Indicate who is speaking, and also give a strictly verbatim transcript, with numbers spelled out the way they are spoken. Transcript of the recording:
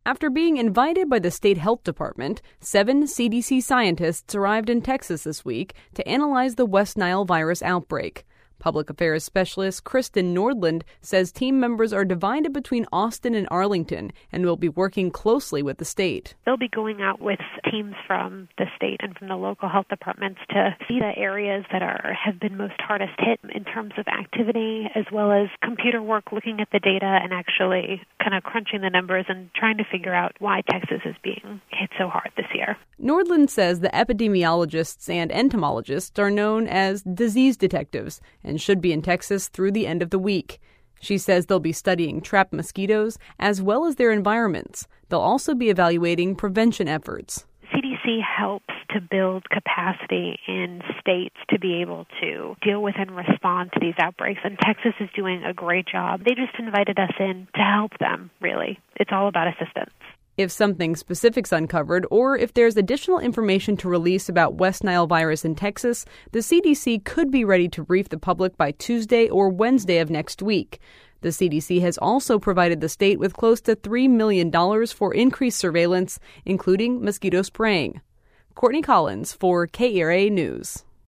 Speaker 1: After being invited by the state health department, seven C D C scientists arrived in Texas this week to analyze the West Nile virus outbreak. Public affairs specialist Kristen Nordland says team members are divided between Austin and Arlington and will be working closely with the state.
Speaker 2: They'll be going out with teams from the state and from the local health departments to see the areas that are have been most hardest hit in terms of activity, as well as computer work looking at the data and actually kind of crunching the numbers and trying to figure out why Texas is being hit so hard this year.
Speaker 1: Nordland says the epidemiologists and entomologists are known as disease detectives and should be in Texas through the end of the week. She says they'll be studying trapped mosquitoes as well as their environments. They'll also be evaluating prevention efforts.
Speaker 2: C D C helps to build capacity in states to be able to deal with and respond to these outbreaks, and Texas is doing a great job. They just invited us in to help them, really. It's all about assistance.
Speaker 1: If something specific's uncovered or if there's additional information to release about West Nile virus in Texas, the C D C could be ready to brief the public by Tuesday or Wednesday of next week. The C D C has also provided the state with close to three million dollars for increased surveillance, including mosquito spraying. Courtney Collins for K E R A News.